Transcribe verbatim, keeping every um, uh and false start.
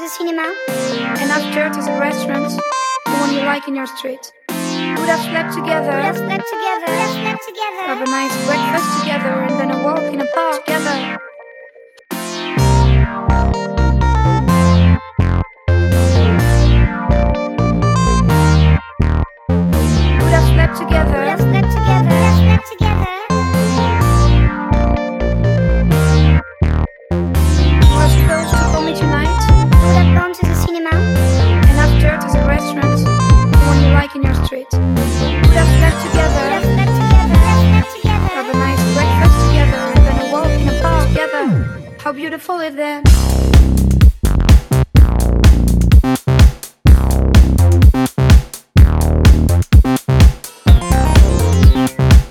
the cinema. And after to the restaurant, the one you like in your street. Would have slept together, Would have slept together, would have slept together. have a nice breakfast together, and then a walk in a park together. Would have slept together, Would have slept together, would have slept together. was supposed to call me tonight. Would have gone to the cinema. And after to the restaurant, the one you like in your street. Would have slept Would together, have slept together, would have slept together. have a nice breakfast together, and then a walk in a park together. How beautiful is that?